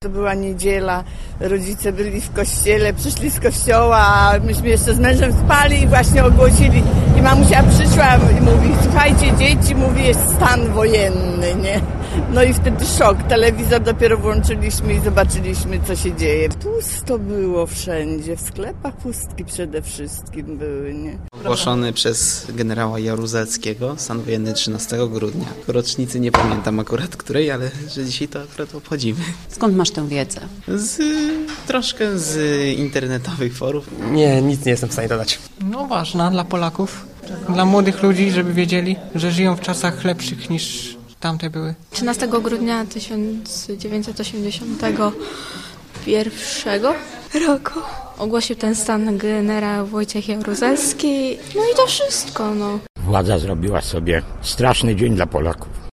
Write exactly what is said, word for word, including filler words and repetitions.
To była niedziela, rodzice byli w kościele, przyszli z kościoła, a myśmy jeszcze z mężem spali i właśnie ogłosili. I mamusia przyszła i mówi, słuchajcie dzieci, mówi, jest stan wojenny, nie? No i wtedy szok, telewizor dopiero włączyliśmy i zobaczyliśmy, co się dzieje. Pusto było wszędzie, w sklepach pustki przede wszystkim były, nie? Ogłoszony przez generała Jaruzelskiego, stan wojenny trzynastego grudnia. Rocznicy nie pamiętam akurat której, ale że dzisiaj to akurat obchodzimy. Skąd masz tę wiedzę? Z, troszkę z internetowych forów. Nie, nic nie jestem w stanie dodać. No ważna dla Polaków, dla młodych ludzi, żeby wiedzieli, że żyją w czasach lepszych niż tamte były. trzynastego grudnia tysiąc dziewięćset osiemdziesiątego pierwszego roku ogłosił ten stan generał Wojciech Jaruzelski. No i to wszystko, no. Władza zrobiła sobie straszny dzień dla Polaków.